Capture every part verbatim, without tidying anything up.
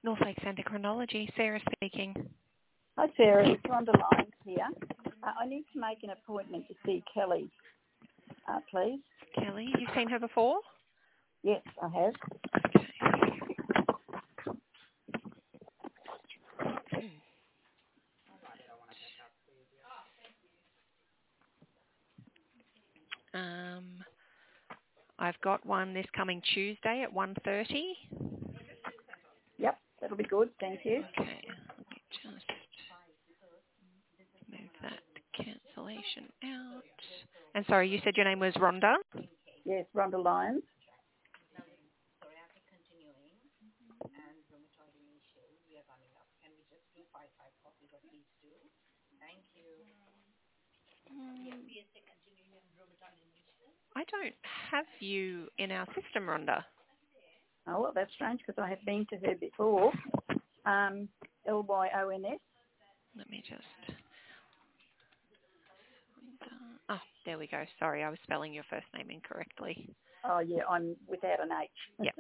North Lakes Endocrinology, Sarah speaking. Hi, Sarah. It's Rhonda Lyons here. Uh, I need to make an appointment to see Kelly, uh, please. Kelly, you've seen her before? Yes, I have. Um, I've got one this coming Tuesday at one thirty. Yep, that'll be good. Thank you. Okay, let me just move that cancellation out. And sorry, you said your name was Rhonda? Yes, Rhonda Lyons. I don't have you in our system, Rhonda. Oh, well, that's strange because I have been to her before. Um, L Y O N S. Let me just... Oh, there we go. Sorry, I was spelling your first name incorrectly. Oh, yeah, I'm without an H. Yep.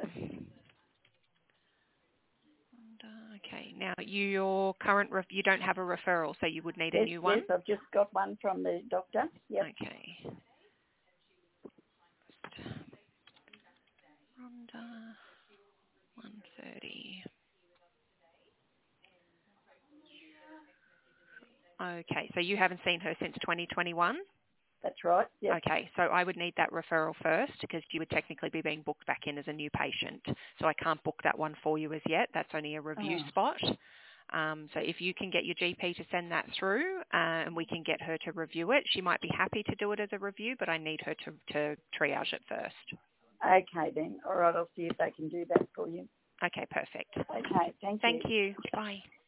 Okay. Now, you, your current ref- you don't have a referral, so you would need a Yes, new yes, one. I've just got one from the doctor. Yep. Okay. Rhonda, one thirty. Okay. So you haven't seen her since twenty twenty-one. That's right. Yep. Okay, so I would need that referral first because you would technically be being booked back in as a new patient. So I can't book that one for you as yet. That's only a review Oh. spot. Um, so if you can get your G P to send that through uh, and we can get her to review it, she might be happy to do it as a review, but I need her to, to triage it first. Okay, then. All right, I'll see if they can do that for you. Okay, perfect. Okay, thank you. Thank you. Bye.